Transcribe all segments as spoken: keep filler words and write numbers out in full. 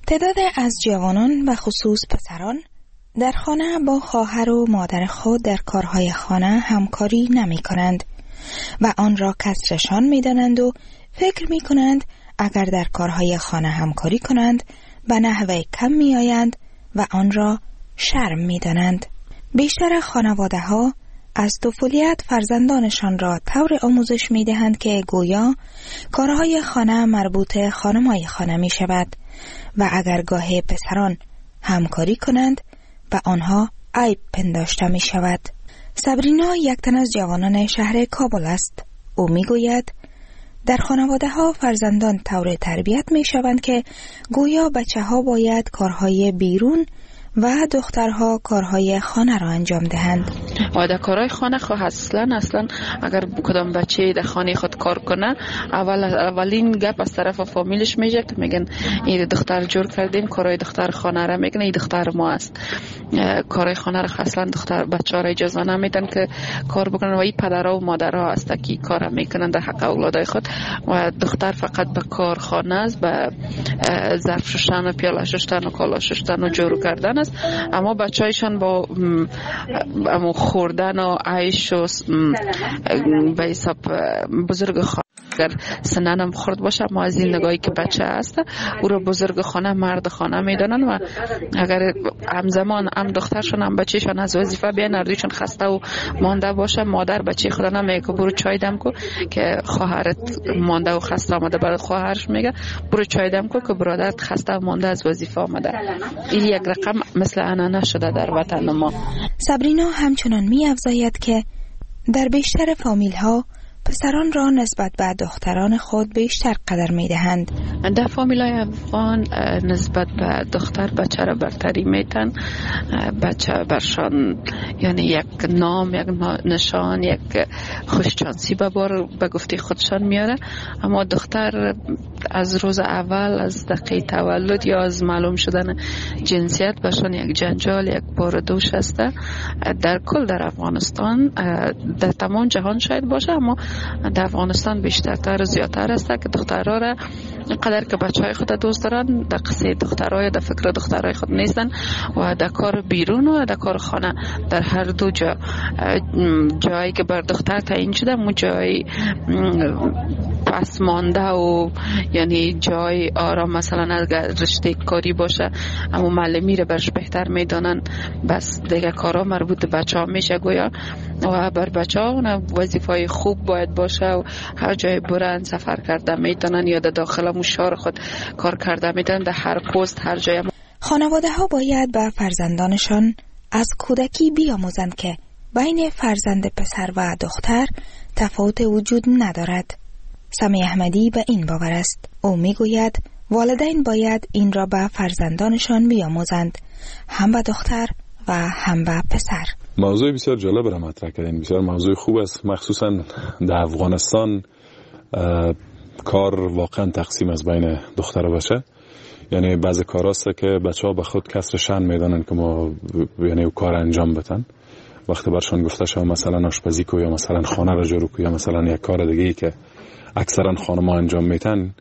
تعداد از جوانان و خصوص پسران در خانه با خواهر و مادر خود در کارهای خانه همکاری نمی کنند و آن را کسرشان می دانند و فکر می کنند اگر در کارهای خانه همکاری کنند به نحوه کم می آیند و آن را شرم می دانند. بیشتر خانواده ها از طفولیت فرزندانشان را طور آموزش می دهند که گویا کارهای خانه مربوط خانمای خانه می شود و اگر گاه پسران همکاری کنند به آنها عیب پنداشته می شود. صبرینا یک تن از جوانان شهر کابل است. او می گوید در خانواده ها فرزندان طور تربیت می شوند که گویا بچه ها باید کارهای بیرون و دخترها کارهای خانه را انجام دهند. و در کارهای خانه خو اصلا اصلا اگر کدام بچه در خانه خود کار کنه اول اولین گپ از طرف فامیلش میشه که میگن این دختر جور کردیم کارهای دختر خانه را، میگن این دختر ما است. کارهای خانه را اصلا دختر بچه‌ها را اجازه نمیدن که کار بکنن و این پدرها و مادرها است که کار میکنن در حق اولادای خود و دختر فقط به کار خانه است، به ظرف شستن و پیاله شستن و کالا شستن و جورو کردن است. اما بچه‌هایشان با اما خوردن و عیش و به حساب بزرگ خانه اگر سننم خورد باشه، اما از این نگاهی که بچه هست او را بزرگ خانه مرد خانه میدانن و اگر همزمان هم دخترشون هم بچهشون از وظیفه بیان اردوشون خسته و مانده باشه، مادر بچه خدا نمیگه که برو چای دم کو که خواهرت مانده و خسته آمده، بعد خواهرش میگه برو چای دم کو که برادرت خسته و مانده از وظیفه آمده. این یک رقم مثل انانه شده در وطن ما. صبرینا همچنان می افزاید که در بیشتر فامیل ها پسران را نسبت به دختران خود بیشتر قدر می دهند. در فامیلای افغان نسبت به دختر بچه را برتری میتن، بچه برشان یعنی یک نام، یک نشان، یک خوششانسی به بار به گفته خودشان میاره. اما دختر از روز اول، از دقیقه تولد یا از معلوم شدن جنسیت برشان یک جنجال، یک بار دوش است. در کل در افغانستان، در تمام جهان شاید باشه، اما در افغانستان بیشترتر زیادتر است که دخترها را قدر که بچهای خود دوست دارن در قصه دخترها در فکر دخترهای خود نیستن و در کار بیرون و در کار خانه در هر دو جا جایی که بر دختر تعیین شده مو جای پس مانده و یعنی جای آرام، مثلا اگر رشته کاری باشه اما معلمی رو برش بهتر میدانن، بس دیگه کارا مربوط به بچه ها میشه گویا و بر بچه ها وظیفه خوب باید باشه و هر جای برن سفر کرده میتونن یا در داخل مشار خود کار کرده میتونن، در هر پست هر جای. خانواده ها باید به فرزندانشان از کودکی بیاموزند که بین فرزند پسر و دختر تفاوت وجود ندارد. سمی احمدی به این باور است. او میگوید والدین باید این را به فرزندانشان بیاموزند، هم به دختر و هم به پسر. موضوع بسیار جالب را مطرح کردین، بسیار موضوع خوب است. مخصوصا در افغانستان کار واقعا تقسیم از بین دختر و بچه، یعنی بعضی کار هست که بچه ها به خود کسر شأن میدانن که ما یعنی کار انجام بدن. وقتی برشان گفته شد مثلا آشپزی کو یا مثلا خانه را جارو کو یا مثلا یک کار دیگه ای که اکثرا خانم‌ها انجام میتن،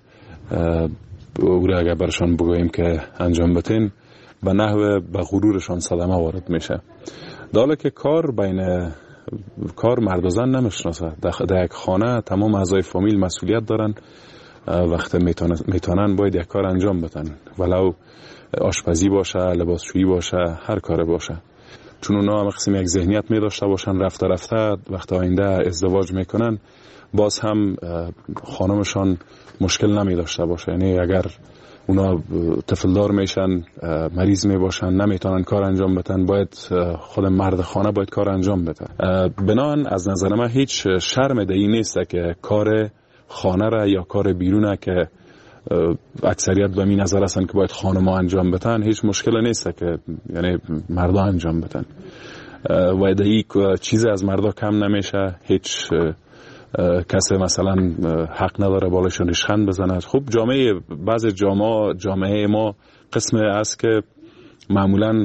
او را اگر برشان بگوییم که انجام بتین به نحو به غرورشان صدمه وارد میشه. داله که کار بین کار مرد و زن نمیشناسه. در یک خانه تمام اعضای فامیل مسئولیت دارن، وقتی میتونن باید یک کار انجام بدن، ولو آشپزی باشه، لباسشویی باشه، هر کار باشه. چون اونا هم قسم یک ذهنیت می داشته باشن، رفته رفته وقتی آینده ازدواج میکنن باز هم خانمشان مشکل نمی داشته باشه. یعنی اگر اونا طفلدار میشن، مریض می باشن، نمیتونن کار انجام بدن، باید خود مرد خانه باید کار انجام بده. بنان از نظر من هیچ شرم دیگه نیست که کار خانه را یا کار بیرونه که اکثریت به این نظر هستن که باید خانم‌ها انجام بدن، هیچ مشکل نیست که یعنی مردا انجام بدن و دیگه چیز از مردا کم نمیشه. هیچ کسی مثلا حق نداره بالاشون ریشخند بزنه. خب جامعه بعض جامعه جامعه ما قسم است که معمولا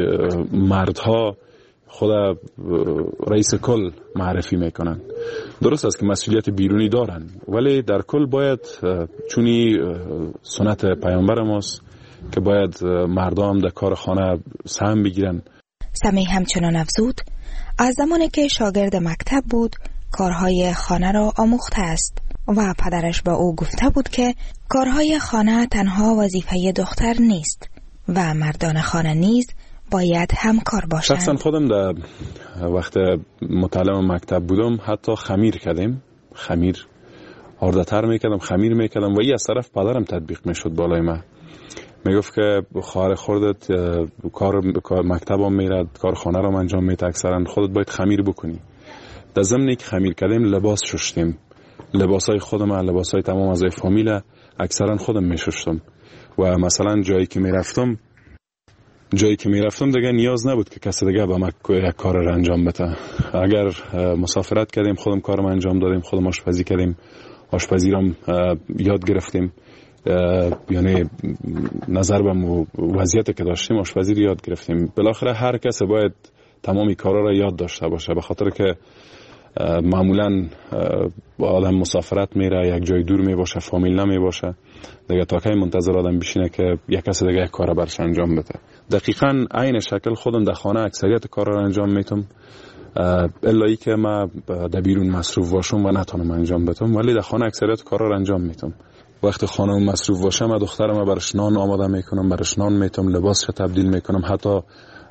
مردها خود رئیس کل معرفی میکنن. درست است که مسئولیت بیرونی دارن، ولی در کل باید چونی سنت پیامبر ماست که باید مردم در کار خانه سهم بگیرن. سمی همچنان افزود از زمانی که شاگرد مکتب بود کارهای خانه را آموخته است و پدرش با او گفته بود که کارهای خانه تنها وظیفه دختر نیست و مردان خانه نیز باید همکار باشند. شخصا خودم در وقت متعلم مکتب بودم حتی خمیر کردیم، خمیر آرده‌تر میکردم، خمیر میکردم و این از طرف پدرم تطبیق میشد بالای من. میگفت که خواهر خودت کار مکتب هم میرد، کار خانه رو انجام میده، اکثرا خودت باید خمیر بکنی. در ضمن که خمیر کردیم لباس شستیم، لباسای خودم، لباسای تمام اعضای فامیل اکثرا خودم میشستم و مثلا جایی که میرفتم جایی که میرفتم دیگه نیاز نبود که کسی دیگه با من یک کار رو انجام بده. اگر مسافرت کردیم خودم کارم انجام دادیم، خودم آشپزی کردیم، آشپزی رو یاد گرفتیم، یعنی نظر به وضعیتی که داشتیم آشپزی رو یاد گرفتیم. بالاخره هر کس باید تمامی کارا رو یاد داشته باشه، به خاطر که معمولا آدم مسافرت میره، یک جای دور می باشه، فامیل نمی باشه، دیگه تا کی منتظر آدم بشینه که یک کس دیگه یک کار برش انجام بده. دقیقاً عین شکل خودم در خانه اکثریت کارا رو انجام میتم، الا ای که ما در بیرون مصروف باشم و نتونم انجام بدم، ولی در خانه اکثریت کارا رو انجام میتم. وقتی خانم مصروف باشه من دخترم برش نان آماده میکنم، برش نان میتم، لباسش تبدیل میکنم، حتی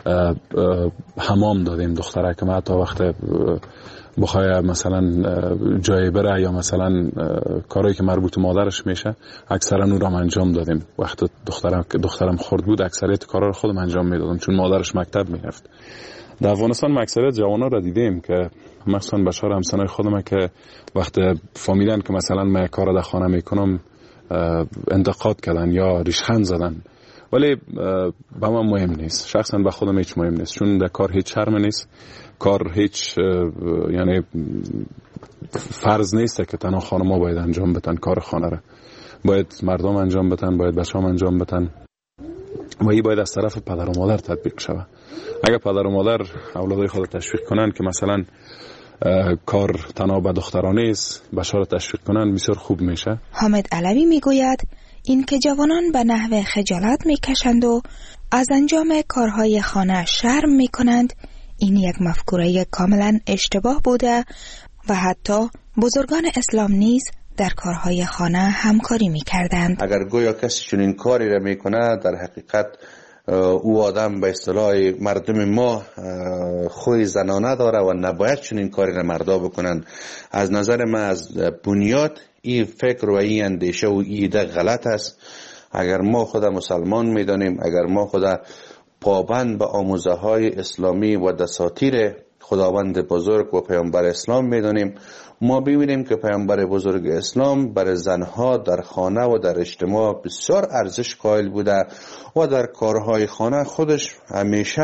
حمام دادیم دختره که حتی وقت بخواه مثلا جای بره یا مثلا کارهایی که مربوط به مادرش میشه اکثرا اون رو انجام دادیم. وقت دخترم دخترم خرد بود اکثریت کارا رو خودم انجام میدادم چون مادرش مکتب میرفت. در افغانستان اکثریت جوانا رو دیدیم که مثلا بشار همسنای خودم که وقت فهمیدن که مثلا من کار در خانه میکنم انتقاد کردن یا ریشخند زدن، ولی به من مهم نیست، شخصا به خودم هیچ مهم نیست، چون در کار هیچ شرم نیست، کار هیچ یعنی فرض نیست که تنها خانم‌ها باید انجام بدن کار خانه را، باید مردم انجام بدن، باید بچه‌ها انجام بدن و این باید از طرف پدر و مادر تطبیق شود. اگر پدر و مادر اولادای خود تشویق کنن که مثلا کار تنها به دخترانه است، بچه‌ها را تشویق کنن بسیار خوب میشه. حامد علوی میگوید این که جوانان به نحو خجالت میکشند و از انجام کارهای خانه شرم میکنند، این یک مفکوره کاملا اشتباه بوده و حتی بزرگان اسلام نیز در کارهای خانه همکاری میکردند. اگر گویا کسی چنین کاری را میکنه در حقیقت او آدم به اصطلاح مردم ما خوی زنانه داره و نباید چنین کاری را مردا بکنن. از نظر من از بنیاد این فکر و این اندیشه و ایده غلط است. اگر ما خدا مسلمان میدانیم، اگر ما خدا پابند به آموزه های اسلامی و دساتیر خداوند بزرگ و پیامبر اسلام میدانیم، ما ببینیم که پیامبر بزرگ اسلام برای زنها در خانه و در اجتماع بسیار ارزش قائل بوده و در کارهای خانه خودش همیشه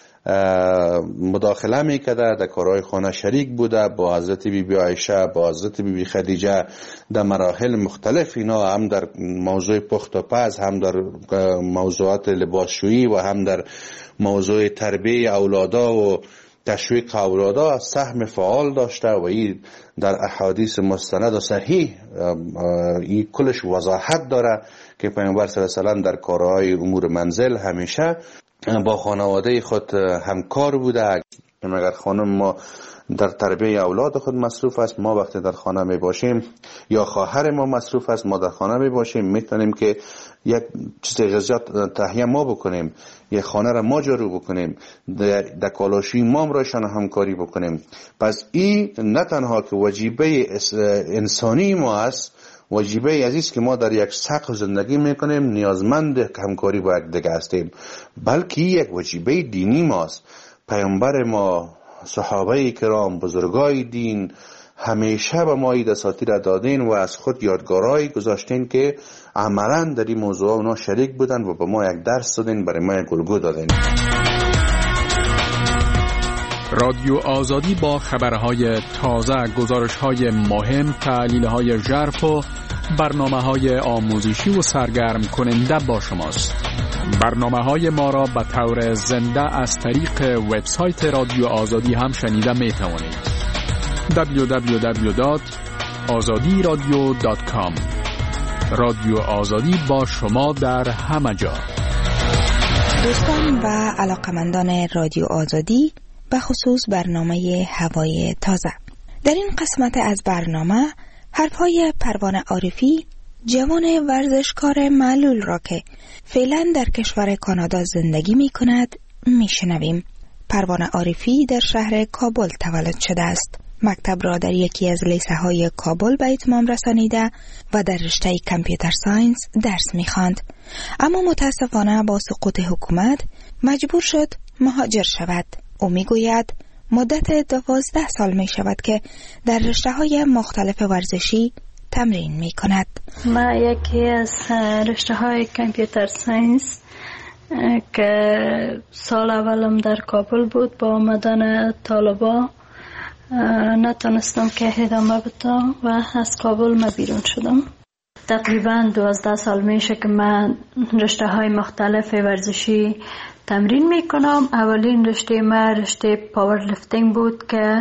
مداخله میکرده، در کارهای خانه شریک بوده، با حضرت بی بی عایشه، با حضرت بی بی خدیجه در مراحل مختلف، اینا هم در موضوع پخت و پز، هم در موضوعات لباسشویی و هم در موضوع تربیه اولادا و تشویق اولادا سهم فعال داشته و این در احادیث مستند و صحیح این کلش وضاحت داره که پیامبر صلی الله علیه و آله در کارهای امور منزل همیشه با خانواده خود همکار بوده. اگر خانم ما در تربیه اولاد خود مصروف است، ما وقتی در خانه می باشیم یا خواهر ما مصروف است، ما در خانه می باشیم، میتونیم که یک چیز غذا تهیه ما بکنیم، یک خانه را ما جارو بکنیم، در کالاشوی ما رایشان همکاری بکنیم. پس این نه تنها که وجیبه انسانی ما است، وجیبه عزیز که ما در یک سقف زندگی میکنیم، نیازمند همکاری با یک دیگه هستیم، بلکه یک وجیبه دینی ماست. پیامبر ما، صحابه کرام، بزرگای دین همیشه به ما دساتیر دادین و از خود یادگارایی گذاشتین که عملا در این موضوع اونا شریک بودن و به ما یک درس دادین، برای ما یک الگو دادین. رادیو آزادی با خبرهای تازه، گزارش‌های مهم، تحلیل‌های ژرف و برنامه‌های آموزشی و سرگرم کننده با شماست. برنامه‌های ما را به طور زنده از طریق وبسایت رادیو آزادی هم شنیده می‌توانید. دبلیو دبلیو دبلیو دات آزادی رادیو دات کام رادیو آزادی با شما در همه جا. دوستان و علاقمندان رادیو آزادی، به خصوص برنامه هوای تازه، در این قسمت از برنامه حرفهای پروانه عارفی، جوان ورزشکار معلول را که فعلا در کشور کانادا زندگی می کند می شنویم. پروانه عارفی در شهر کابل تولد شده است. مکتب را در یکی از لیسه های کابل به اتمام رسانیده و در رشته کامپیوتر ساینس درس می خواند. اما متاسفانه با سقوط حکومت مجبور شد مهاجر شود. او می گوید مدت دوازده سال می شود که در رشته های مختلف ورزشی تمرین می کند. ما یکی از رشته های کامپیوتر ساینس که سال اولم در کابل بود، با آمدن طالبا نتونستم که ادامه بدم و از کابل ما بیرون شدم. تقریبا دوازده سال میشه که من رشته های مختلف ورزشی تمرین میکنم. اولین رشته ما رشته پاور لیفتینگ بود که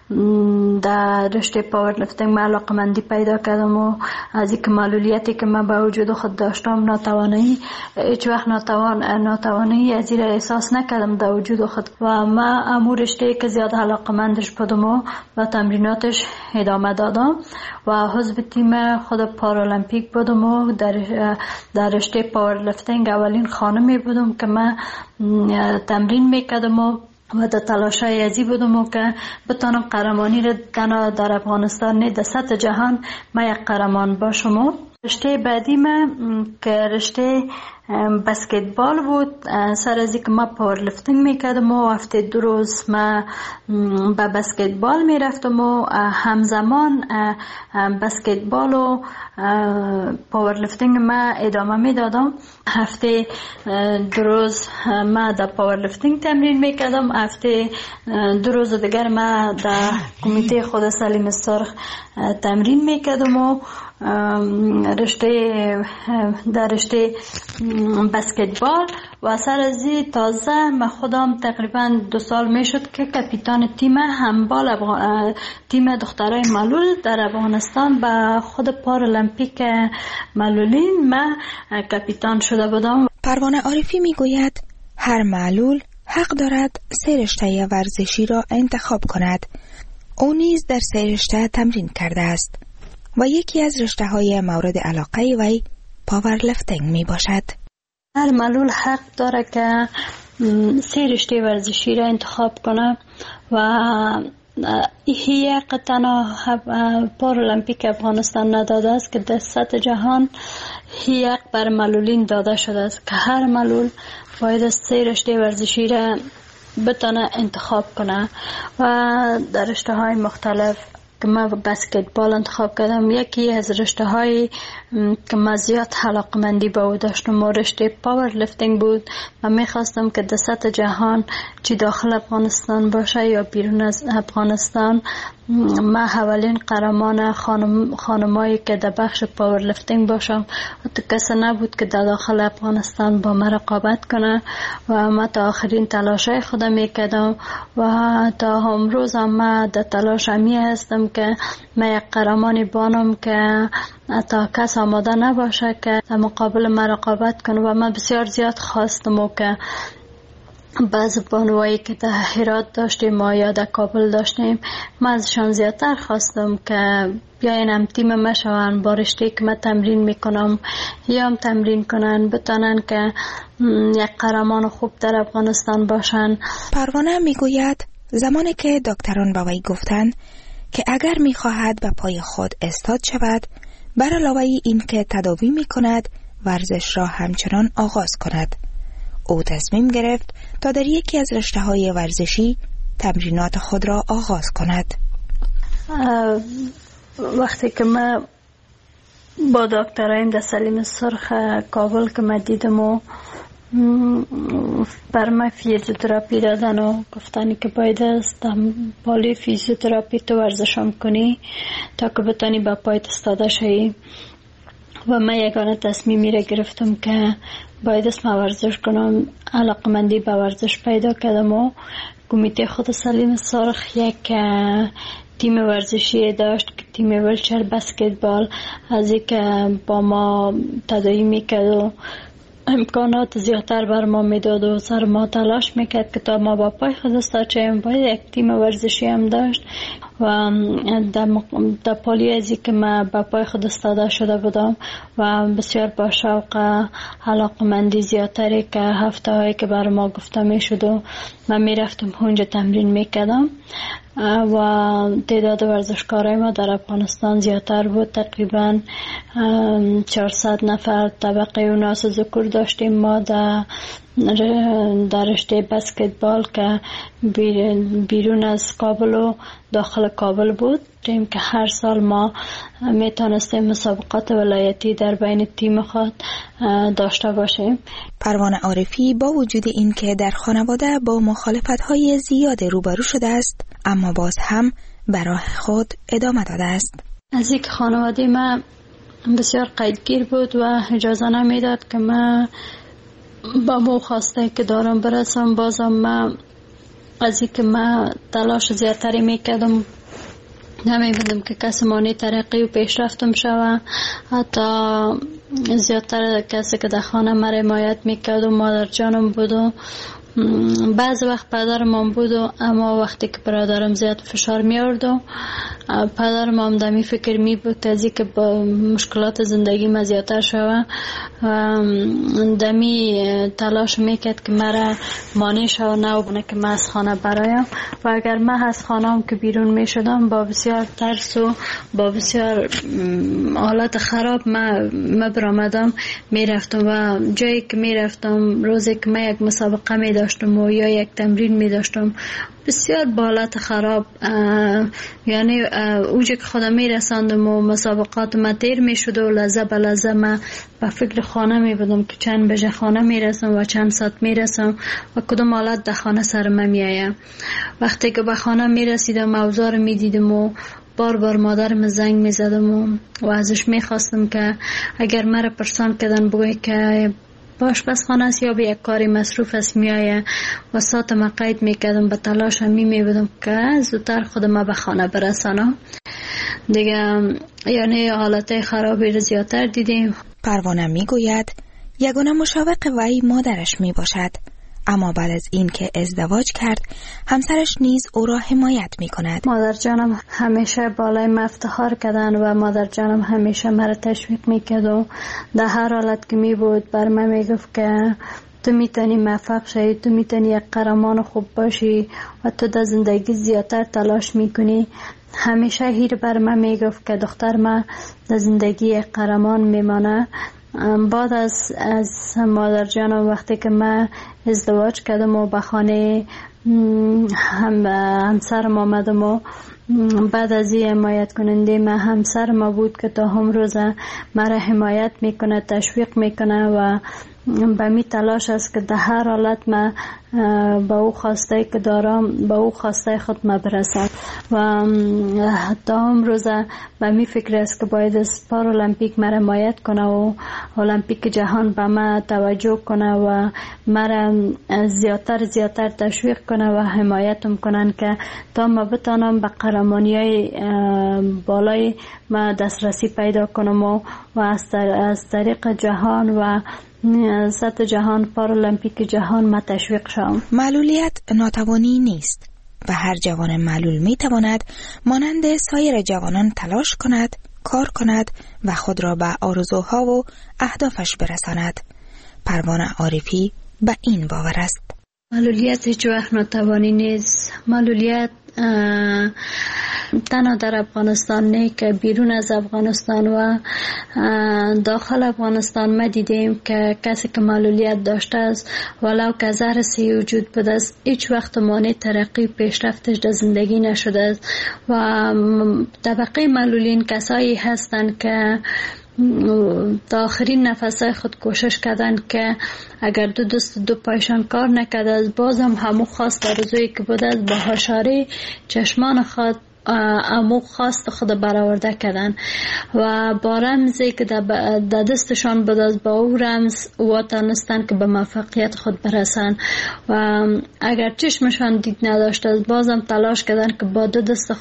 در رشته پاور لیفتینگ من علاقمندی پیدا کردم و از اینکه معلولیتی که من به وجود خود داشتم، ناتوانی، هیچ وقت ناتوان ناتوانی از این احساس نکردم در وجود خود و من امور رشته که زیاد علاقمندش بودم و با تمریناتش ادامه دادم و حزب تیم خود پارالمپیک بودم و در در رشته پاور لیفتینگ اولین خانمی بودم که من تمرین میکردم و و در تلاشای ازی بودم و که بتانم قهرمانی را تنها در افغانستان نه در سطح جهان ما یک قهرمان باشم. رشته بعدی من که رشته بسکتبال بود. سر از اینکه ما پاور لیفتینگ میکردم و هفته دو روز ما به بسکتبال میرفتم و همزمان بسکتبال و پاور لیفتینگ ما ادامه میدادم. هفته دو روز ما در پاور لیفتینگ تمرین میکردم، هفته دو روز دیگر ما در کمیته خود سلیم سرخ تمرین میکردم و رشته در رشته بسکتبال و سر ازی تازه من خودم تقریبا دو سال میشد که کاپیتان تیم هندبال افغان... تیم دخترای معلول در افغانستان به خود پارالمپیک معلولین من کاپیتان شده بودم. پروانه عارفی میگوید هر معلول حق دارد سه رشته ورزشی را انتخاب کند. او نیز در سه رشته تمرین کرده است و یکی از رشته های مورد علاقه وی پاور لیفتینگ می باشد. هر معلول حق داره که سه رشته ورزشی را انتخاب کنه و یک تنها پارالمپیک افغانستان نداده است که در سطح جهان یک بر معلولین داده شده است که هر معلول باید سه رشته ورزشی را بتونه انتخاب کنه و در رشته های مختلف که من بسکتبال انتخاب کردم. یکی از رشته های که من زیاد علاقمندی به او داشتم و رشته پاور لیفتینگ بود. من میخواستم که در سطح جهان چی داخل افغانستان باشه یا بیرون از افغانستان من اولین قهرمان خانم خانمایی که در بخش پاور لیفتینگ باشم و تو کسی نبود که در داخل افغانستان با من رقابت کنه و من تا آخرین تلاشای خودم میکردم و تا امروز هم من در تلاش همی هستم که من یک قهرمانی بانم که تا کس آماده نباشه که در مقابل من رقابت کنه و من بسیار زیاد خواستم و که بعض بانوایی که در هرات داشتیم ما یا در کابل داشتیم من ازشان زیادتر خواستم که بیاین هم تیم ما شوان، با رشته که من تمرین میکنم یا هم تمرین کنن، بتانن که یک قهرمان خوب در افغانستان باشن. پروانه میگوید زمانی که دکتران با وی گفتند که اگر میخواهد به پای خود استاد شود، بر علاوه این که تداوی میکند ورزش را همچنان آغاز کند. او تصمیم گرفت تا در یکی از رشته‌های ورزشی تمرینات خود را آغاز کند. وقتی که من با دکترایم در سلیم سرخ کابل که من دیدم و بر من فیزیوتراپی دادن و گفتن که باید است پالی فیزیوتراپی تو ورزشم کنی تا که بتانی با پایت استاده شوی و من یگانه تصمیمی را گرفتم که باید است من ورزش کنم. علاقمندی به ورزش پیدا کردم و کمیته خود سلیم سرخ یک تیم ورزشی داشت که تیم ویلچر بسکتبال، از اینکه با ما تداعی میکرد و امکانات زیادتر بر ما میداد و سر ما تلاش میکرد که تا ما با پای خود استاچیم. باید یک تیم ورزشی هم داشت و در پالی ازی که ما با پای خود استاده شده بودم و بسیار با شوق علاقمندی زیادتری که هفته هایی که بر ما گفته میشد و من میرفتم اونجا تمرین میکردم و تعداد ورزشکارای ما در افغانستان زیادتر بود. تقریبا چهارصد نفر طبقه اوناس ذکور داشتیم ما در در رشته بسکتبال که بیرون از کابل و داخل کابل بود. که هر سال ما میتونستیم مسابقات ولایتی در بین تیم خود داشته باشیم. پروانه عارفی با وجود این که در خانواده با مخالفت‌های زیاد روبرو شده است، اما باز هم برای خود ادامه داده است. از یک خانواده ما بسیار قیدگیر بود و اجازه نمیداد که من با مو خواسته که دارم برسم. بازم من از این که من تلاش زیادتری میکردم، نمی‌بودم که کسی مانی ترقی و پیشرفتم شوه. حتی زیادتر کسی که در خانه مرا حمایت میکرد و مادر جانم بود و بعض وقت پدرم هم بود و اما وقتی که برادرم زیاد فشار میارد و پدرم هم دمی فکر می بود از که با مشکلات زندگی ما زیادتر شوه دمی تلاش میکرد که مرا مانع شوه نه بونه که من از خانه برایم. و اگر من از خانه هم که بیرون میشدم با بسیار ترس و با بسیار حالت خراب من برآمدم میرفتم و جایی که میرفتم روزی که من یک مسابقه می داشتم و یا یک تمرین می داشتم بسیار بالات خراب، یعنی اوجه که خودم می رساندم و مسابقات ما تیر می شد و لحظه به لحظه ما به فکر خانه می بودم که چند بجه خانه می رسم و چند ساعت می رسم و کدام حالت در خانه سر من می آیم. وقتی که به خانه می رسیدم اوضاع می دیدم و بار بار مادرم زنگ می زدم و, و ازش می خواستم که اگر مرا پرسان کردن بگوی که باش بس خانه است یا به یک کاری مصروف است میایه و ساعت ما قید میکردم به تلاش می میبودم که زودتر خود ما به خانه برسانم دیگه. یعنی حالت خرابی رو زیادتر دیدیم. پروانه میگوید یگانه مشوق وی مادرش می باشد، اما بعد از این که ازدواج کرد همسرش نیز او را حمایت می کند. مادر جانم همیشه بالای ما افتخار کردن و مادر جانم همیشه مرا تشویق می کرد و در هر حالت که می بود بر من می گفت که تو میتونی موفق شی، تو میتونی یک قهرمان خوب باشی و تو در زندگی زیادتر تلاش میکنی. همیشه هیر بر من می گفت که دختر ما در زندگی یک قهرمان میمانه. بعد از از مادر جانم وقتی که من ازدواج کردم و به خانه هم همسرم آمدم و بعد از این حمایت کننده من همسر ما بود که تا هم روزه مرا حمایت میکنه، تشویق میکنه و به می تلاش است که در هر حالت ما با او خواسته که دارم با او خواسته خود ما برسد و تا هم روزه به می فکر است که باید از پارالمپیک مرا حمایت کنه و المپیک جهان به ما توجه کنه و مرا زیادتر زیادتر تشویق کنه و حمایتم کنن که تا ما بتانم به قهرمانی‌های بالای ما دسترسی پیدا کنم و از طریق جهان و سطح جهان پارالمپیک جهان ما تشویق شوم. معلولیت ناتوانی نیست و هر جوان معلول می تواند مانند سایر جوانان تلاش کند، کار کند و خود را به آرزوها و اهدافش برساند. پروانه عارفی به این باور است. معلولیت هیچ وقت ناتوانی نیست. معلولیت تنها در افغانستان نه که بیرون از افغانستان و داخل افغانستان ما دیدیم که کسی که معلولیت داشته است ولو که زهر سی وجود بوده است هیچ وقت مانع ترقی پیشرفتش در زندگی نشده است و طبقه معلولین کسایی هستند که تا آخرین نفسای خود کوشش کردن که اگر دو دست دو پایشان کار نکرده است بازم همو خواست آرزویی که بوده است با هشاری چشمان خود امو خواست خود برآورده کردن و با رمزی که در دستشان بود از با او رمز واتانستن که به موفقیت خود برسن و اگر چشمشان دید نداشت از بازم تلاش کردن که با دو دست خود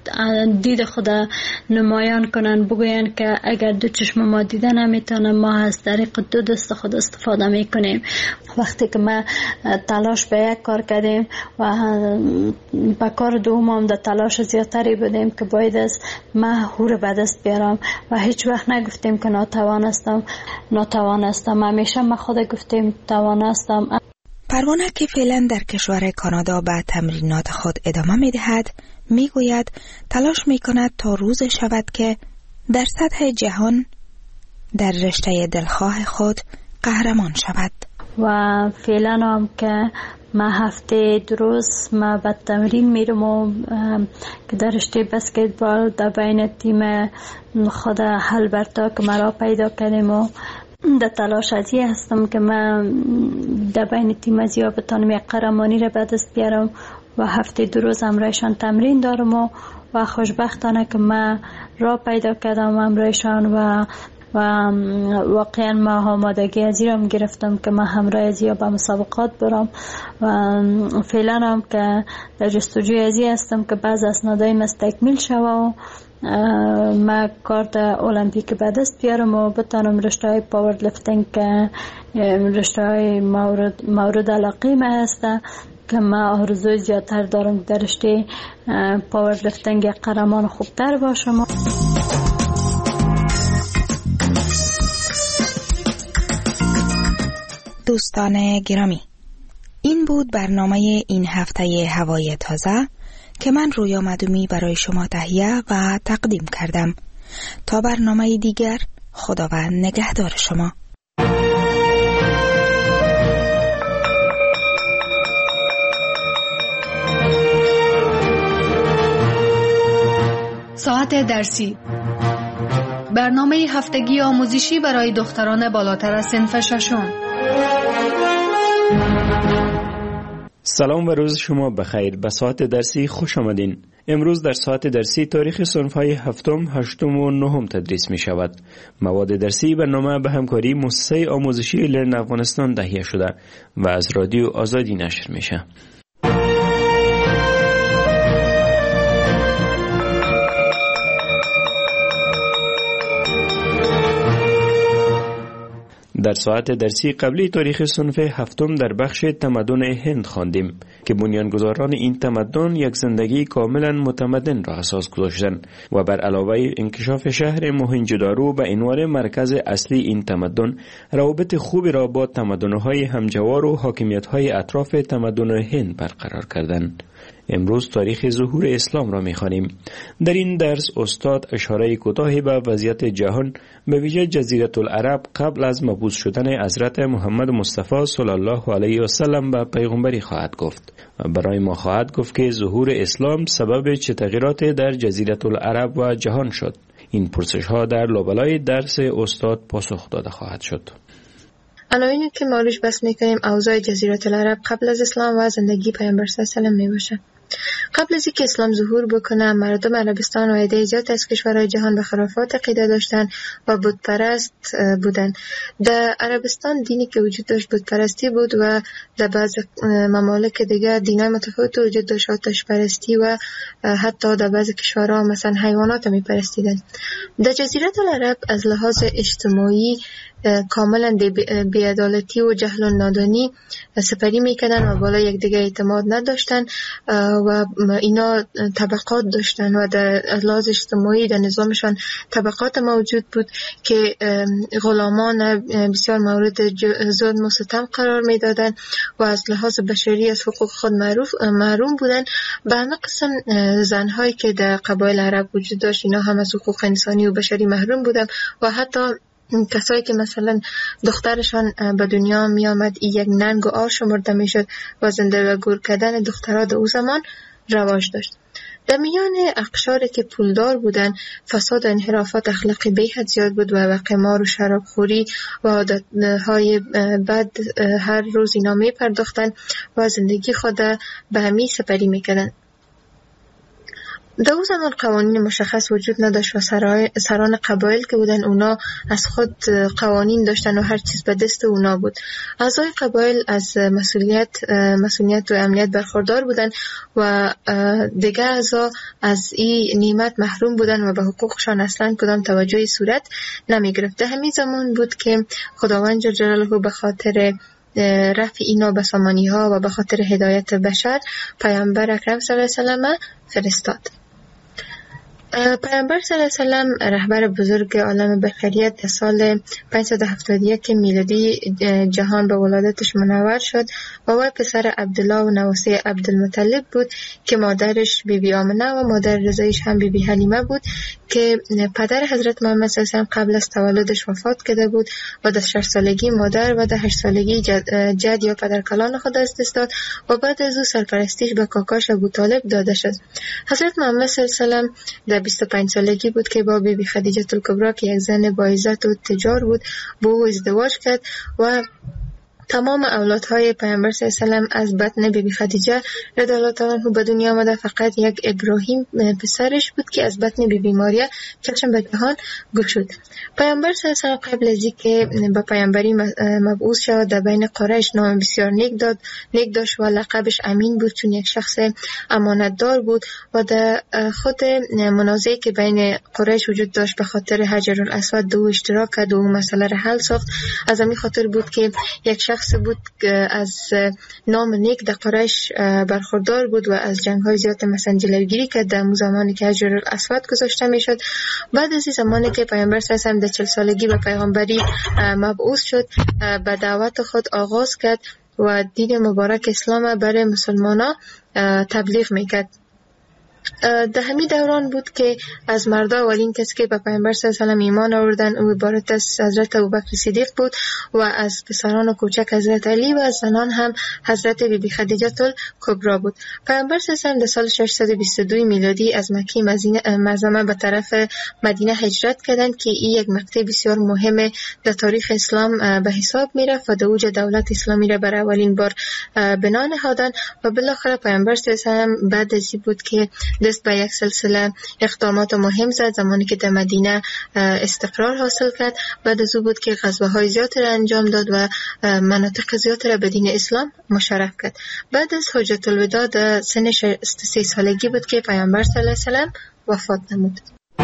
دید خود نمایان کنن، بگوین که اگر دو چشم ما دیده نمیتونه، ما از طریق دو دست خود استفاده میکنیم. وقتی که ما تلاش به یک کار کردیم و به کار دوم هم در تلاش زیادتری بودیم که باید از ما هور به دست بیارم و هیچ وقت نگفتیم که ناتوانستم ناتوانستم همیشه ما خود گفتیم توانستم. پروانه که فعلا در کشور کانادا به تمرینات خود ادامه می دهد، می گوید تلاش می کند تا روز شود که در سطح جهان در رشته دلخواه خود قهرمان شود. و فعلا هم که ما هفته دو روز ما به تمرین میرم و که در رشته بسکتبال در بین تیم خود هلبرتا که مرا پیدا کردیم و در تلاش ازی هستم که من در بین تیم ازیا بتانم یک قهرمانی را به دست بیارم و هفته دو روز امرایشان تمرین دارم و, و خوشبختانه که من را پیدا کردم امرایشان و و واقعا ما آمادگی ازی را گرفتم که من همراه ازیا به مسابقات برم و فعلا هم که در جستجوی ازی هستم که بعض اسنادای مستکمیل شوه و ما کارت المپیک به دست بیارم و بتانم رشته های پاور لفتینگ که رشته های مورد, مورد علاقه ما هسته که ما آرزوی زیادتر دارم در رشته پاور لفتینگ قهرمان خوبتر باشم. دوستان گرامی، این بود برنامه این هفته هوای تازه که من رویا مدومی برای شما تهیه و تقدیم کردم. تا برنامه دیگر، خداوند نگهدار شما. ساعت درسی، برنامه هفتگی آموزشی برای دختران بالاتر از صنف ششم. سلام و روز شما بخیر. به ساعت درسی خوش آمدین. امروز در ساعت درسی تاریخ صنف‌های هفتم، هشتم و نهم تدریس می شود. مواد درسی برنامه به همکاری مؤسسه آموزشی لرن افغانستان تهیه شده و از رادیو آزادی نشر میشه. در ساعت درسی قبلی تاریخ صنف هفتم در بخش تمدن هند خواندیم که بنیانگذاران این تمدن یک زندگی کاملا متمدن را اساس گذاشتند و بر علاوه انکشاف شهر موهنجودارو به عنوان مرکز اصلی این تمدن، روابط خوبی را با تمدن‌های همجوار و حاکمیت‌های اطراف تمدن هند برقرار کردند. امروز تاریخ ظهور اسلام را می‌خوانیم. در این درس استاد اشاره کوتاهی به وضعیت جهان به ویژه جزیره العرب قبل از مبعوث شدن حضرت محمد مصطفی صلی الله علیه و سلم به پیغمبری خواهد گفت و برای ما خواهد گفت که ظهور اسلام سبب چه تغییرات در جزیره العرب و جهان شد. این پرسش‌ها در لابلای درس استاد پاسخ داده خواهد شد. عناوینی که ما روش بحث می‌کنیم اوضاع جزیره العرب قبل از اسلام و زندگی پیامبر صلی الله علیه و سلم میباشه. قبل از اینکه اسلام ظهور بکنه، مردم عربستان و عده زیاد از کشورهای جهان به خرافات عقیده داشتن و بت پرست بودن. در عربستان دینی که وجود داشت بت پرستی بود و در بعض ممالک دیگه دینای متفاوت وجود داشت، آتش پرستی و حتی در بعض کشورها مثلا حیوانات می پرستیدن. در جزیره العرب از لحاظ اجتماعی کاملا بی‌عدالتی و جهل و نادانی سپری میکردن و بالا یک دیگه اعتماد نداشتن و اینا طبقات داشتن و در لحاظ اجتماعی در نظامشان طبقات موجود بود که غلامان بسیار مورد ظلم و ستم قرار میدادن و از لحاظ بشری از حقوق خود محروم بودن. به همه قسم زنهایی که در قبایل عرب وجود داشت اینا هم از حقوق انسانی و بشری محروم بودن و حتی کسایی که مثلا دخترشان به دنیا می آمد یک ننگ و آر شمرده می شد و زنده و گور کردن دخترها در او زمان رواج داشت. در میان اقشاری که پولدار بودن فساد و انحرافات اخلاقی به حد زیاد بود و قمار و شرابخوری و عادتهای بد هر روز اینا می پرداختن و زندگی خود به همی سپری می کردن. در اون زمان قوانین مشخص وجود نداشت و سران قبایل که بودن اونا از خود قوانین داشتن و هر چیز به دست اونا بود. اعضای قبایل از مسئولیت مسئولیت و امنیت برخوردار بودن و دیگه اعضا از این نعمت محروم بودن و به حقوقشان اصلا کدام توجهی صورت نمی گرفت. همین زمان بود که خداوند جل جلاله به خاطر رفع اینا به سامانی ها و به خاطر هدایت بشر پیامبر اکرم صلی الله علیه و سلم فرستاد. پیامبر صلی الله علیه و سلم رهبر بزرگ عالم بشریت در سال پانصد و هفتاد و یک میلادی جهان به ولادتش منور شد و وی پسر عبدالله و نواسه عبدالمطلب بود که مادرش بی بی آمنه و مادر رضایش هم بی بی حلیمه بود که پدر حضرت محمد صلی الله علیه و سلم قبل از تولدش وفات کرده بود و در شش سالگی مادر و در هشت سالگی جد, جد یا پدرکلان خود از دست داد و بعد از او سرپرستیش به کاکاش ابو طالب داده شد. حضرت محمد صلی الله علیه و سلم در بیست و پنج سالگی بود که با بی بی خدیجه الکبری که یک زن با عزت و تجار بود با او ازدواج کرد و تمام اولادهای پیامبر صلی الله علیه و سلم از بطن بی بی خدیجه رضی الله تعالی عنها به دنیا آمده. فقط یک ابراهیم پسرش بود که از بطن بی بی ماریا چشم به جهان گشود. پیامبر صلی الله علیه و سلم قبل از اینکه به پیامبری مبعوث شود در بین قریش نام بسیار نیک داد نیک داشت و لقبش امین بود چون یک شخص امانتدار بود و در خود منازعه که بین قریش وجود داشت به خاطر حجر الاسود دو اشتراک کرد و مسئله را حل ساخت. از همین خاطر بود که یک شخص بود که از نام نیک در قریش برخوردار بود و از جنگ‌های زیاد مثلا جلوگیری کرد در زمانی که حجر الاسود گذاشته میشد. بعد از این زمانی که پیامبر صلی الله علیه و سلم در چهل سالگی به پیغمبری مبعوث شد به دعوت خود آغاز کرد و دین مبارک اسلام برای مسلمانان تبلیغ میکرد. در همین دوران بود که از مردا اولین کسی که به پیامبر صلی الله علیه و سلم ایمان آوردن او عبارت از حضرت ابوبکر صدیق بود و از پسران و کوچک حضرت علی و از زنان هم حضرت بی بی خدیجه الکبری بود. پیامبر صلی الله علیه و سلم در سال ششصد و بیست و دو میلادی از مکه معظمه به طرف مدینه هجرت کردند که این یک مقطع بسیار مهم در تاریخ اسلام به حساب میرفت و در اوج دولت اسلامی را برای اولین بار بنا نهادند و بالاخره پیامبر صلی الله علیه و سلم بعد از این بود که دست به یک سلسله اقدامات مهم زد. زمانی که در مدینه استقرار حاصل کرد بعد از او بود که غزوه‌های زیادی را انجام داد و مناطق زیادی را به دین اسلام مشرف کرد. بعد از حجت الوداع در سن شصت و سه سالگی بود که پیامبر صلی الله علیه و سلم وفات نمود.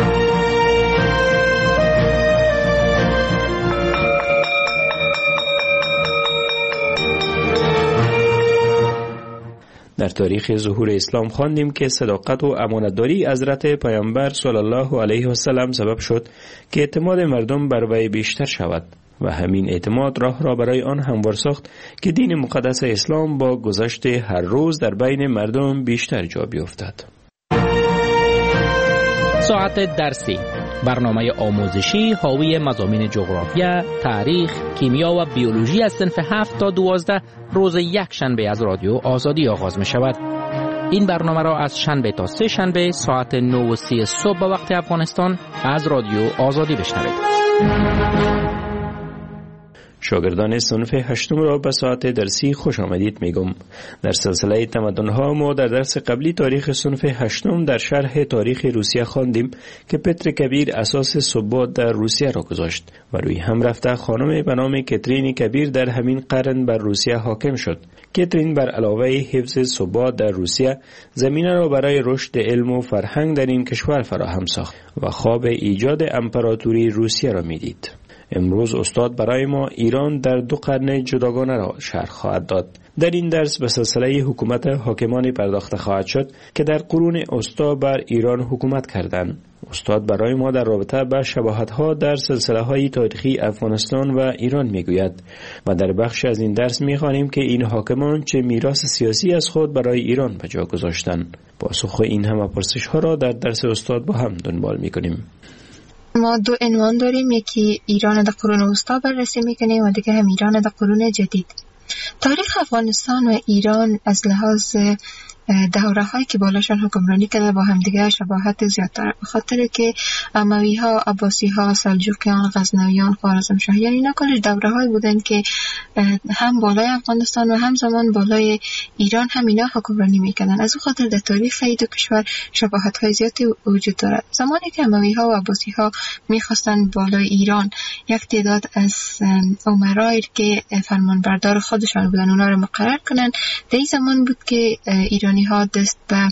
در تاریخ ظهور اسلام خواندیم که صداقت و امانتداری حضرت پیامبر صلی الله علیه و سلم سبب شد که اعتماد مردم بر وی بیشتر شود و همین اعتماد راه را برای آن هموار ساخت که دین مقدس اسلام با گذشت هر روز در بین مردم بیشتر جا بیفتد. ساعت درسی، برنامه آموزشی حاوی مضامین جغرافیا، تاریخ، کیمیا و بیولوژی از صنف هفت تا دوازده روز یک شنبه از رادیو آزادی آغاز می شود. این برنامه را از شنبه تا سه شنبه ساعت نه و سی صبح به وقت افغانستان از رادیو آزادی بشنوید. شاگردان صنف هشتم را به ساعت درسی خوش آمدید میگم. در سلسله تمدن‌ها ما در درس قبلی تاریخ صنف هشتم در شرح تاریخ روسیه خواندیم که پتر کبیر اساس ثبات در روسیه را گذاشت و روی هم رفته خانم به نام کاترین کبیر در همین قرن بر روسیه حاکم شد. کاترین بر علاوه حفظ ثبات در روسیه زمینه را برای رشد علم و فرهنگ در این کشور فراهم ساخت و خواب ایجاد امپراتوری روسیه را میدید. امروز استاد برای ما ایران در دو قرن جداگانه را شرح خواهد داد. در این درس به سلسله حکومت حاکمانی پرداخته خواهد شد که در قرون وسطی بر ایران حکومت کردند. استاد برای ما در رابطه با شباهت‌ها در سلسله‌های تاریخی افغانستان و ایران میگوید و در بخش از این درس می‌خوانیم که این حاکمان چه میراث سیاسی از خود برای ایران به جا گذاشتند. پاسخ این همه پرسش‌ها را در درس استاد با هم دنبال می‌کنیم. ما دو عنوان داریم، یکی ایران در قرون وسطی بررسی میکنیم و دیگه هم ایران در قرون جدید. تاریخ افغانستان و ایران از لحاظ دوره هایی که بالاشان حکمرانی کرده با همدیگه شباهت زیاد داره، به خاطر که اموی ها، عباسی ها، سلجوقیان، غزنویان، خوارزمشاهیان اینا کلش دوره های بودن که هم بالای افغانستان و هم زمان بالای ایران هم اینا حکمرانی میکردن. از اون خاطر در تاریخ این دو کشور شباهت های زیادی وجود دارد. زمانی که اموی ها و عباسی ها میخواستن بالای ایران یک تعداد از امرای که فرمانبردار خودشان بودن اونا رو مقرر کنن، در این زمان بود که ایرانی ها دست به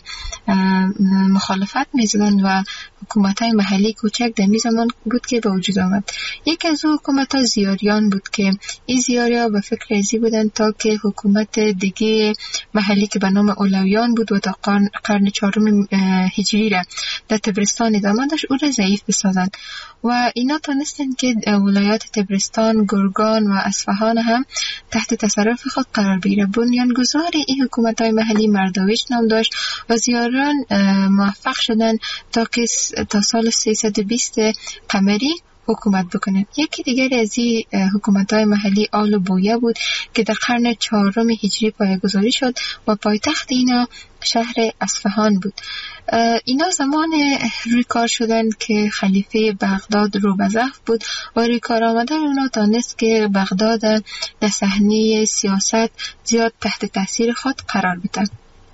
مخالفت میزدن و حکومت های محلی کوچک در این زمان بود که به وجود آمد. یک از او حکومت ها زیاریان بود که این زیاری ها به فکر ازی بودن تا که حکومت دیگه محلی که به نام اولویان بود و تا قرن, قرن چهارم هجری را در تبرستان ادامه داشت او را ضعیف بسازن و اینا تانستن که ولایات تبرستان، گرگان و اصفهان هم تحت تصرف خود قرار بگیره. بنیانگذار این حکومت های محلی مرداویش نام داشت و زیاران موفق شدن تا که تا سال سیصد و بیست قمری حکومت بکنه. یکی دیگر از این حکومت های محلی آل و بویه بود که در قرن چهارم هجری پایه‌گذاری شد و پایتخت اینا شهر اصفهان بود. اینا زمان روی کار شدن که خلیفه بغداد رو به ضعف بود و روی کار آمدن اونا تانست که بغداد در صحنه سیاست زیاد تحت تاثیر خود قرار بده.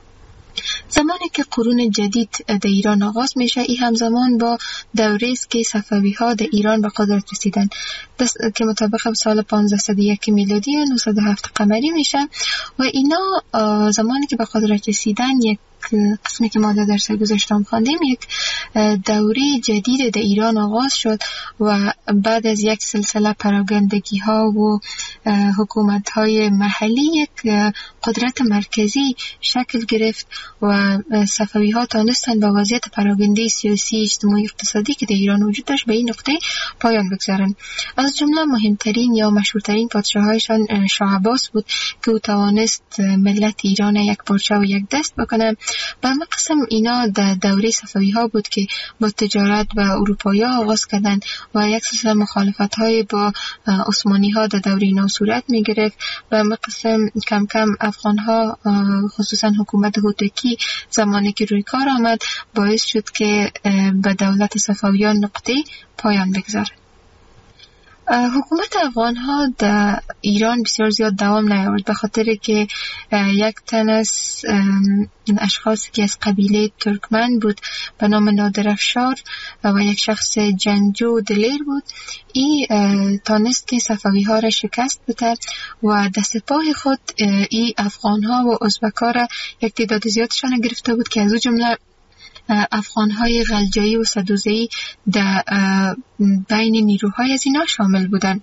زمانی که قرون جدید در ایران آغاز میشه، این همزمان با دوره است که صفوی ها در ایران به قدرت رسیدن که مطابق سال پانزده و یک میلادی و نهصد و هفت قمری میشه و اینا زمانی که به قدرت رسیدن یک قسمی که ما در درس گذشتم خواندیم یک دوره جدید در ایران آغاز شد و بعد از یک سلسله پراگندگی ها و حکومت های محلی یک قدرت مرکزی شکل گرفت و صفوی ها تانستن با وضعیت پراگنده سیاسی، اجتماعی، اقتصادی که در ایران وجود داشت به این نقطه پایان بگذارن. از جمله مهمترین یا مشهورترین پادشاهایشان شاه عباس بود که او توانست ملت ایران یک پارچه و یک دست بکنه. به همه قسم اینا در دوره صفوی ها بود که با تجارت و اروپایی ها آغاز کردن و یک سلسله مخالفت های با عثمانی ها در دوره اینا صورت می گرفت. به همه قسم کم کم افغان ها خصوصا حکومت هوتکی زمانی که روی کار آمد باعث شد که به دولت صفویان نقطه پایان بگذاره. حکومت افغان ها در ایران بسیار زیاد دوام نیاورد به خاطر که یک تن از اشخاصی که از قبیله ترکمن بود به نام نادرافشار و یک شخص جنگجو دلیر بود، این تانست که صفوی ها را شکست بده و در سپاه خود این افغان ها و ازبک ها را یک تعداد زیادشان گرفته بود که از او جمله افغان های غلجایی و سدوزی در بین نیروهای از اینا شامل بودند.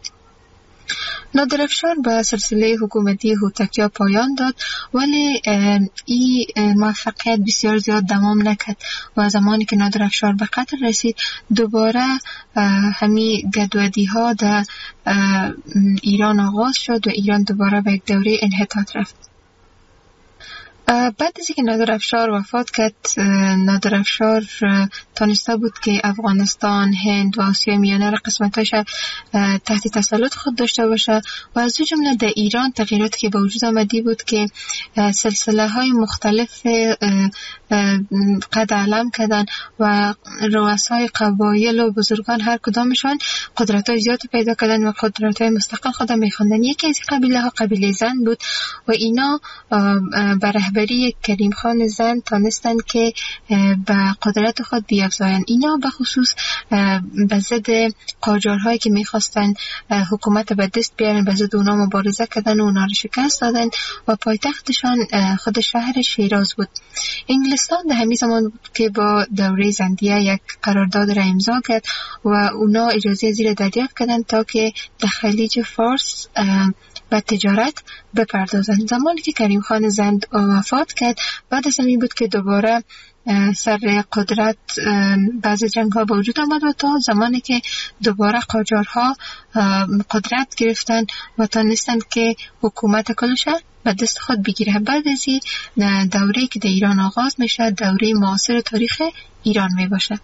نادرافشار به سلسله حکومتی هوتکیا پایان داد ولی این موفقیت بسیار زیاد دوام نکرد و زمانی که نادرافشار به قتل رسید دوباره همین گدودی ها در ایران آغاز شد و ایران دوباره به یک دوره انحطاط رفت. بعد از اینکه نادرافشار وفات کرد، نادرافشار تانسته بود که افغانستان، هند و آسیای میانه را قسمتاش تحت تسلط خود داشته باشه و از اون جمله در ایران تغییراتی که به وجود آمدی بود که سلسله های مختلف قد علم کردن و رؤسای قبایل و بزرگان هر کدامشان قدرت های زیاد پیدا کردن و قدرت های مستقل خود میخوندن. یکی از قبیله ها قبیله زن بود و اینا بر رهبری کریم خان زند تانستن که به قدرت خود بیافزاین. اینا به خصوص به ضد قاجارهایی که میخواستن حکومت به دست بیارن به ضد اونا مبارزه کردن و اونا رو شکست دادن و پایتختشان خود شهر شیراز بود. انگلستان در همین زمان بود که با دوره زندیه یک قرارداد را امضا کرد و اونا اجازه زیر دریافت کردن تا که در خلیج فارس به تجارت بپردازند. زمانی که کریم خان زند وفات کرد بعد از همین بود که دوباره سر قدرت بعض جنگ ها به وجود آمد و تا زمانی که دوباره قاجارها قدرت گرفتن و تانستند که حکومت کلش به دست خود بگیره. بعد از این دوره که در ایران آغاز میشه دوره معاصر تاریخ ایران می باشه.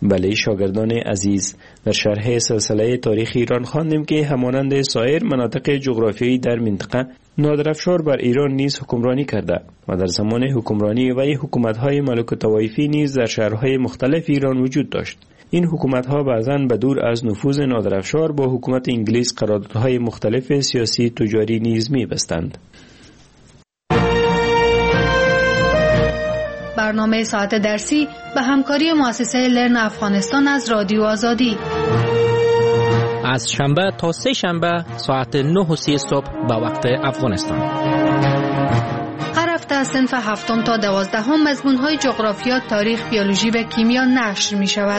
بله شاگردان عزیز، در شرح سلسله تاریخ ایران خواندیم که همانند سایر مناطق جغرافیایی در منطقه، نادرافشار بر ایران نیز حکمرانی کرده و در زمان حکمرانی وی حکومت‌های ملوک طوایفی نیز در شهرهای مختلف ایران وجود داشت. این حکومت‌ها بعضاً به دور از نفوذ نادرافشار با حکومت انگلیس قراردادهای مختلف سیاسی تجاری نیز می‌بستند. برنامه ساعت درسی به همکاری مؤسسه لرن افغانستان از رادیو آزادی از شنبه تا سه شنبه ساعت نه و سی صبح به وقت افغانستان. هر هفته از صنف هفتم تا دوازدهم مضمون‌های جغرافیا، تاریخ، بیولوژی و کیمیا نشر می‌شود.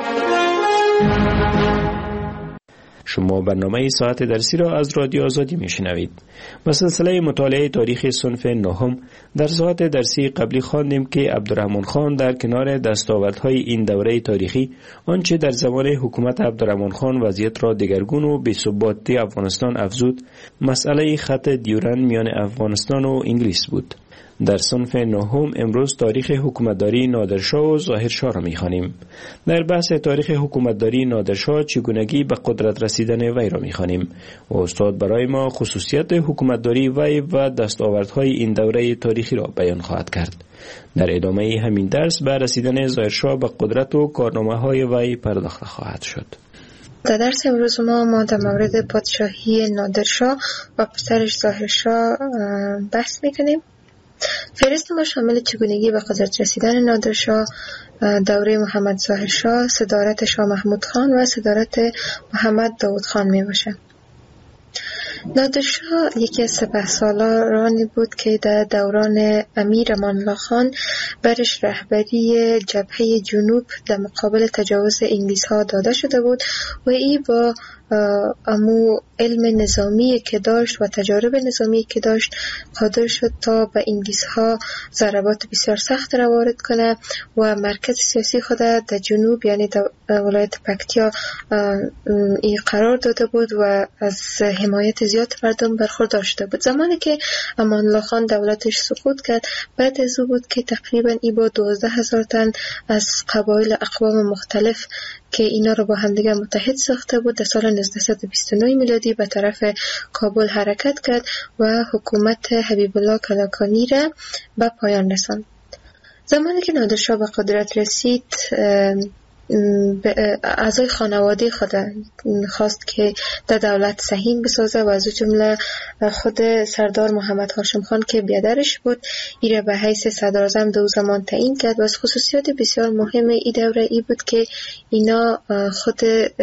شما برنامه ساعت درسی را از رادیو آزادی میشنوید. با سلسله مطالعه تاریخ صنف نهم در ساعت درسی قبلی خواندیم که عبدالرحمن خان در کنار دستاوردهای این دوره تاریخی آنچه در زمان حکومت عبدالرحمن خان وضعیت را دگرگون و بی‌ثباتی افغانستان افزود، مسئله خط دیورند میان افغانستان و انگلیس بود. در صنف نهم امروز تاریخ حکومتداری نادرشاه و ظاهرشاه را می‌خوانیم. در بحث تاریخ حکومتداری نادرشاه چگونگی به قدرت رسیدن وی را می‌خوانیم و استاد برای ما خصوصیت حکومتداری وی و دستاوردهای این دوره تاریخی را بیان خواهد کرد. در ادامه همین درس به رسیدن ظاهرشاه به قدرت و کارنامه‌های وی پرداخته خواهد شد. در درس امروز ما ما در مورد پادشاهی نادرشاه و پسرش ظاهرشاه بحث می‌کنیم. فهرست ما شامل چگونگی به قدرت رسیدن نادرشاه، دوره محمد ظاهرشاه، صدارت شاه محمود خان و صدارت محمد داود خان می باشه. نادرشاه یکی از سپهسالارانی بود که در دوران امیر امان الله خان برش رهبری جبهه جنوب در مقابل تجاوز انگلیس ها داده شده بود و ای با امو علم نظامی که داشت و تجارب نظامی که داشت قادر شد تا به انگلیس ها ضربات بسیار سخت را وارد کنه و مرکز سیاسی خود در جنوب یعنی در ولایت پکتیا ای قرار داده بود و از حمایت زیاد مردم برخوردار شده بود. زمانی که امان الله خان دولتش سقوط کرد، بعد از او بود که تقریبا ای با دوازده هزار تن از قبایل اقوام مختلف که اینا رو با همدیگه متحد ساخته بود در سال نوزده بیست و نه میلادی به طرف کابل حرکت کرد و حکومت حبیب الله کلکانی را به پایان رساند. زمانی که نادرشاه به قدرت رسید، اعضای خانواده خود خواست که در دولت سهیم بسازه و از جمله خود سردار محمد هاشم خان که بیادرش بود ایره به حیث صدراعظم دو زمان تعیین کرد و از خصوصیات بسیار مهم ای دوره ای بود که اینا خود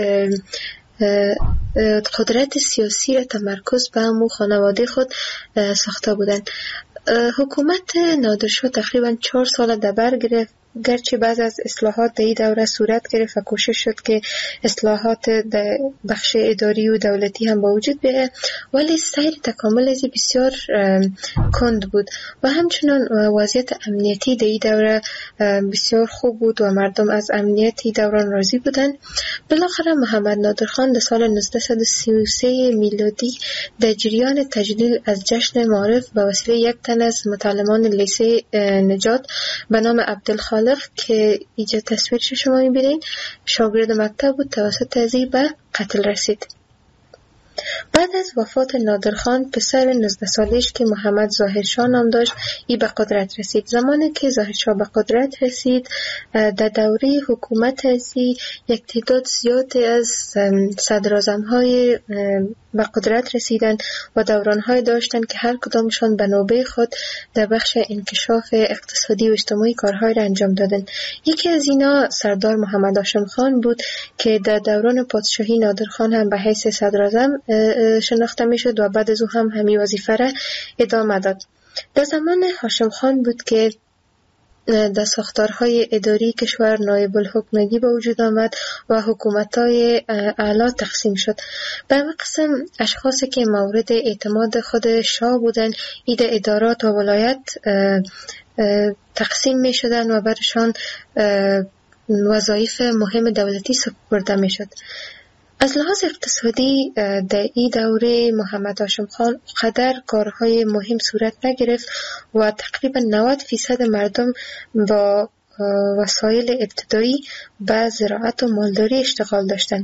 قدرت سیاسی را تمرکز به همون خانواده خود ساخته بودند. حکومت نادرشاه تقریبا چهار سال در بر گرفت، گرچه بعض از اصلاحات در این دوره صورت گرفت و کوشش شد که اصلاحات در بخش اداری و دولتی هم با وجود بیاید، ولی سیر تکامل ازی بسیار کند بود و همچنان وضعیت امنیتی در این دوره بسیار خوب بود و مردم از امنیتی دوران راضی بودند. بالاخره محمد نادرخان در سال نوزده سی و سه میلادی در جریان تجلیل از جشن معارف به وسیله یک تن از متعلمان لیسه نجات به نام عبدالخالق که اینجا تصویرش شما میبینید شاگرد مکتب بود، توسط ازی به قتل رسید. بعد از وفات نادرخان پسر نوزده سالش که محمد ظاهرشاه نام داشت ای به قدرت رسید. زمانی که ظاهرشاه به قدرت رسید در دوره حکومت ازی یک تعداد زیادی از صدراعظم‌های به قدرت رسیدن و دوران‌های داشتند که هر کدامشان به نوبه خود در بخش انکشاف اقتصادی و اجتماعی کارهای را انجام دادند. یکی از اینا سردار محمد هاشم خان بود که در دوران پادشاهی نادرخان هم به حیث صدراعظم شناخته میشد و بعد از او هم همین وظیفه را ادامه داد. در زمان هاشم خان بود که در ساختارهای اداری کشور نایب الحکمگی به وجود آمد و حکومت‌های اعلی تقسیم شد. به همه قسم اشخاصی که مورد اعتماد خود شاه بودند ایده ادارات و ولایت تقسیم می شدند و برشان وظایف مهم دولتی سپرده می شد. از لحاظ اقتصادی در این دوره محمد هاشم خان قدر کارهای مهم صورت نگرفت و تقریبا نود فیصد مردم با وسایل ابتدایی به زراعت و مالداری اشتغال داشتند.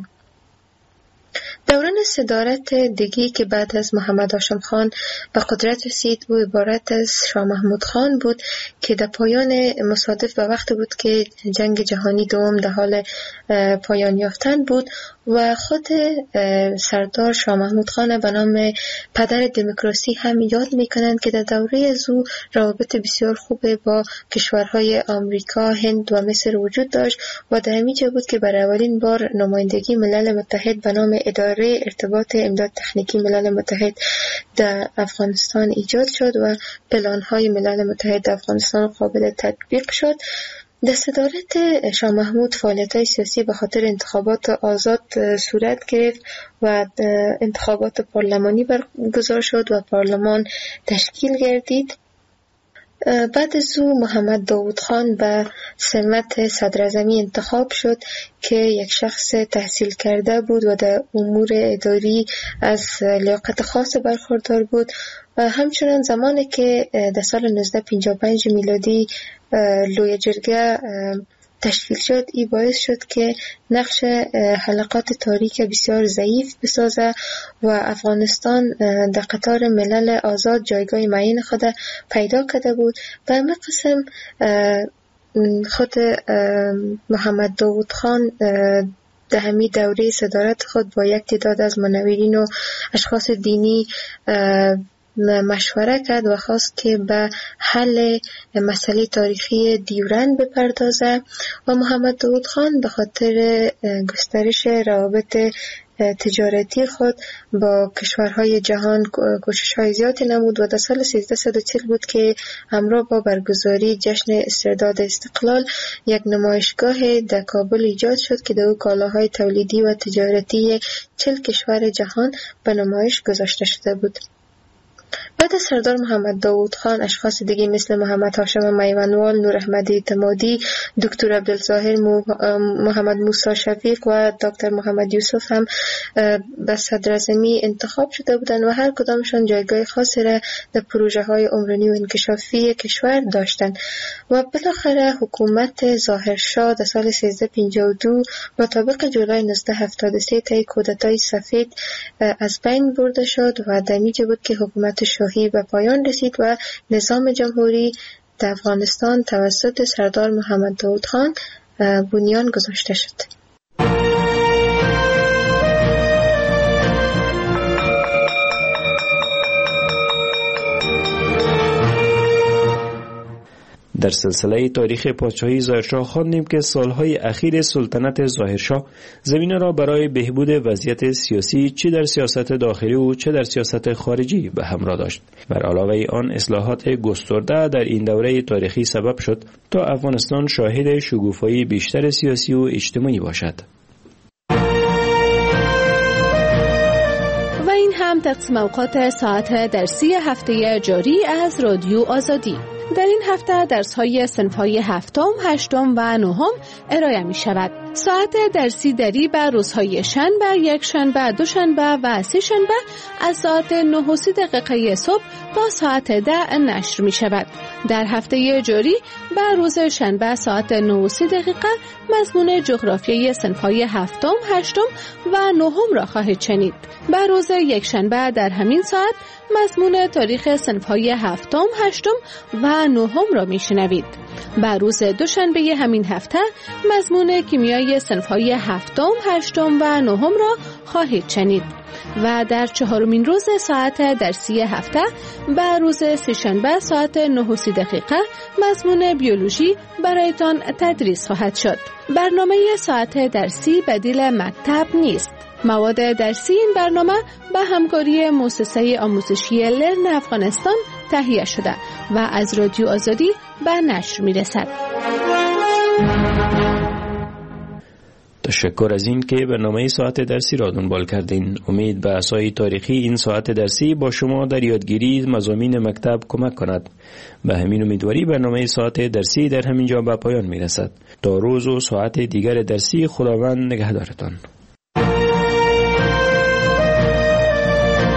دوران صدارت دیگی که بعد از محمد هاشم خان به قدرت رسید و عبارت از شاه محمود خان بود که در پایان مصادف به وقت بود که جنگ جهانی دوم در حال پایان یافتن بود و خود سردار شاه محمود خان به نام پدر دموکراسی هم یاد میکنند که در دوره از او روابط بسیار خوب با کشورهای آمریکا، هند و مصر وجود داشت و در همینجا بود که برای اولین بار نمایندگی ملل متحد به نام اداره ارتباط امداد تکنیکی ملل متحد در افغانستان ایجاد شد و پلان‌های ملل متحد در افغانستان قابل تطبیق شد. در صدارت شاه محمود فعالیت‌های سیاسی به خاطر انتخابات آزاد صورت گرفت و انتخابات پارلمانی برگزار شد و پارلمان تشکیل گردید. بعد از او محمد داود خان به سمت صدراعظمی انتخاب شد که یک شخص تحصیل کرده بود و در امور اداری از لیاقت خاص برخوردار بود. همچنان زمانی که در سال نوزده پنجاه و پنج میلادی لوی جرگه تشکیل شد، این باعث شد که نقش حلقات تاریک بسیار ضعیف بسازه و افغانستان در قطار ملل آزاد جایگاه معین خود پیدا کرده بود. به همه قسم خود محمد داود خان در همین دوره صدارت خود با یک تعداد از منورین و اشخاص دینی مشوره کرد و خواست که به حل مسئله تاریخی دیورند بپردازه و محمد داود خان به خاطر گسترش روابط تجارتی خود با کشورهای جهان کوشش‌های زیادی نمود و در سال سیزده و چهل بود که همراه با برگزاری جشن استرداد استقلال یک نمایشگاه در کابل ایجاد شد که در او کالاهای تولیدی و تجارتی چهل کشور جهان به نمایش گذاشته شده بود. بعد از سردار محمد داود خان اشخاص دیگه مثل محمد هاشم میوانوال، نور احمدی اعتمادی، دکتر عبدالظاهر محمد موسی شفیق و دکتر محمد یوسف هم به صدراعظمی انتخاب شده بودند و هر کدامشان جایگاه خاصی را در پروژه های عمرانی و انکشافی کشور داشتند و بالاخره حکومت ظاهرشاه در سال سیزده پنجاه و دو مطابق جولای نوزده هفتاد و سه طی کودتای سفید از بین برده شد و در اینجا بود که حکومت شاهی به پایان رسید و نظام جمهوری در افغانستان توسط سردار محمد داود خان بنیان گذاشته شد. در سلسله تاریخ پادشاهی ظاهرشاه خواندیم که سالهای اخیر سلطنت ظاهرشاه زمینه را برای بهبود وضعیت سیاسی چه در سیاست داخلی و چه در سیاست خارجی به همراه داشت. بر علاوه آن اصلاحات گسترده در این دوره تاریخی سبب شد تا افغانستان شاهد شکوفایی بیشتر سیاسی و اجتماعی باشد. و این هم تقسیم اوقات ساعت درسی هفته جاری از رادیو آزادی. در این هفته درس‌های صنف‌های هفتم، هشتم و نهم ارائه می‌شود. ساعت درسی دری بر روزهای شنبه، یک شنبه، دو شنبه و سه شنبه از ساعت نه و سی دقیقه صبح تا ساعت ده نشر می‌شود. در هفته جاری بر روز شنبه ساعت نه و سی دقیقه مضمون جغرافیای صنف‌های هفتم، هشتم و نهم را خواهید شنید. بر روز یک شنبه در همین ساعت مضمون تاریخ صنف‌های هفتم، هشتم و نهم را میشنوید. بر روز دوشنبه همین هفته مضمون کیمیای صنف‌های هفتم، هشتم و نهم را خواهید شنید. و در چهارمین روز ساعت درسی هفته بر روز سه‌شنبه ساعت نه و سی دقیقه مضمون بیولوژی برایتان تدریس خواهد شد. برنامه ساعت درسی بدیل مکتب نیست. مواد درسی این برنامه به همکاری مؤسسه آموزشی لرن افغانستان تهیه شده و از رادیو آزادی به نشر می رسد. تشکر از این که برنامه ساعت درسی را دنبال کردین. امید به اسای تاریخی این ساعت درسی با شما در یادگیری مضامین مکتب کمک کند. به همین امیدواری برنامه ساعت درسی در همین جا به پایان می رسد. تا روز و ساعت دیگر درسی خداوند نگهدارتان.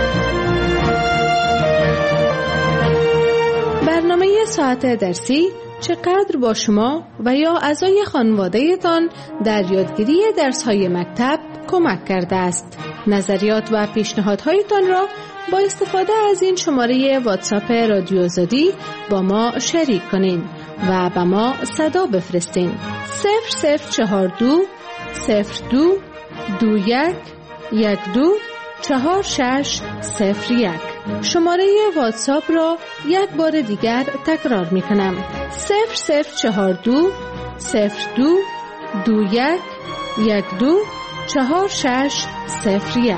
برنامه ساعت درسی چقدر با شما و یا اعضای خانواده‌تان در یادگیری درس‌های مکتب کمک کرده است. نظریات و پیشنهادهایتان را با استفاده از این شماره واتساپ رادیو آزادی با ما شریک کنین و به ما صدا بفرستین. صفر صفر چهار دو صفر دو دو یک یک دو چهار شش صفر یک. شماره واتساپ را یک بار دیگر تکرار می کنم. صفر صفر چهار دو صفر دو دو یک یک دو چهار شش صفر یک.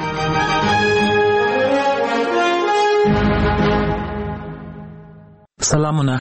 سلامونه.